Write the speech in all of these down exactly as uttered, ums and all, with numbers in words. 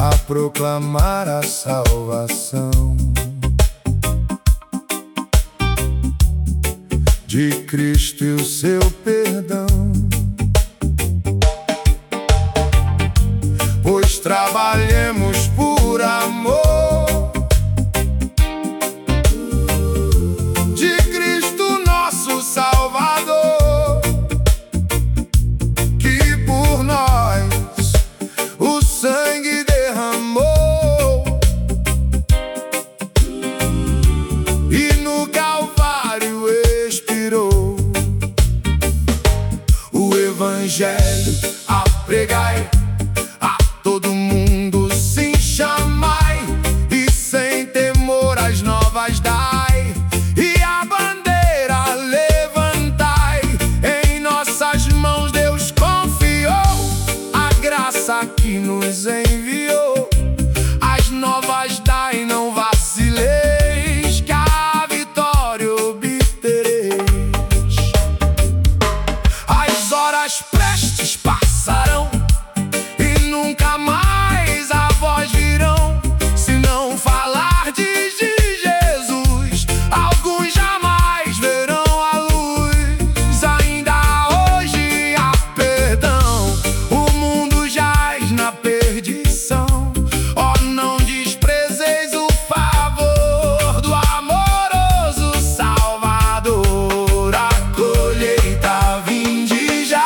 a proclamar a salvação de Cristo e o seu perdão. Pois trabalhemos por amor de Cristo nosso Salvador, que por nós o sangue derramou e no Calvário expirou. O Evangelho a pregai, a todo mundo sim chamai, e sem temor as novas dai, e a bandeira levantai. Em nossas mãos Deus confiou a graça que nos enviou. As novas dai, não vacileis, que a vitória obtereis. As horas prestes passarão e nunca mais a vós virão, se não falardes de Jesus, alguns jamais verão a luz. Ainda hoje há perdão, o mundo jaz na perdição. Ó, não desprezeis o favor do amoroso Salvador. A colheita vinde já,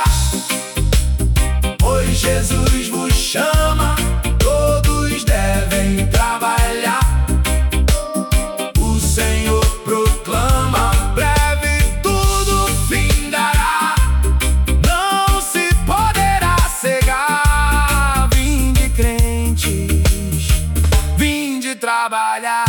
pois Jesus vos chama, todos devem trabalhar. O Senhor proclama, breve tudo findará, não se poderá cegar. Vinde crentes, vinde trabalhar.